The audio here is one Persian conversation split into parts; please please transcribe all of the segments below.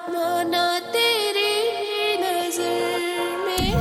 माना तेरी नजर में।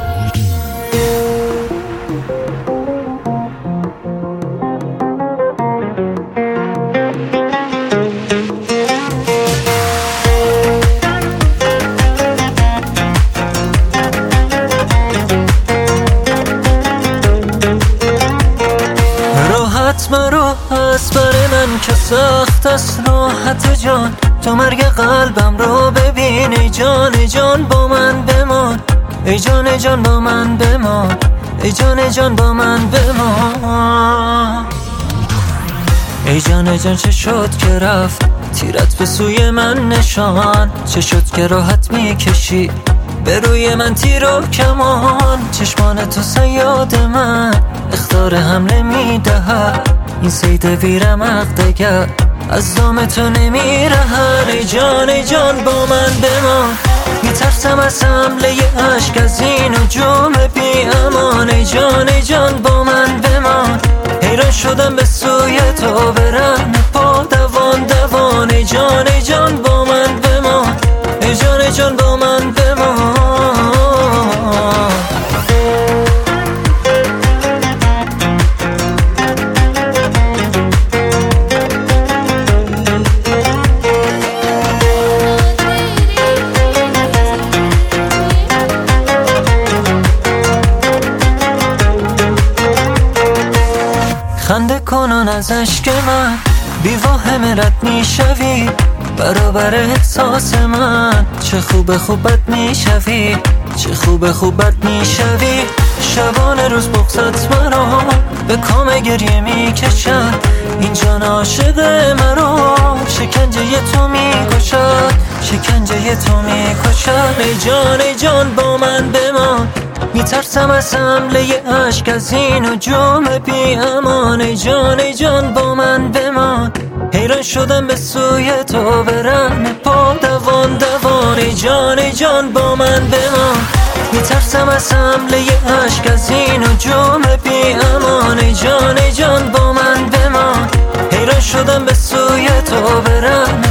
راحت مرا از بر من که سخت است راحت جان، تو مرگ قلبم رو ببین ای جان ای جان با من بمان، ای جان ای جان با من بمان، ای جان ای جان با من بمان. ای جان ای جان چه شد که رفت تیرت به سوی من نشان، چه شد که راحت میکشی به روی من تیر و کمان، چشمان تو صیاد من اخطار حمله میدهد، این صید بیرمق دگر از دام تو نمیرهد. ای جان با من بمان، میترسم از حمله اشک از این هجوم بی امان. ای جان با من بمان، حیران شدم به سوی تو برم پا دوان دوان. ای جان با من بمان، ای جان با من بمان. خنده کنون از عشق من بی واهم رد میشوی، برابر احساس من چه خوب بد میشوی، چه خوب بد میشوی. شبانه روز بغضت مرا به کام گریه میکشد، این جان عاشق مرا شکنجه تو میکشد، شکنجه تو میکشد. ای جان با من بمان، میترسم از حمله اشک از این هجوم بی امان. ای جان با من بمان، حیران شدم به سوی تو برم پا دوان دوان. ای جان با من بمان، میترسم از حمله اشک از این هجوم بی امان. ای جان با من بمان، حیران شدم به سوی تو برم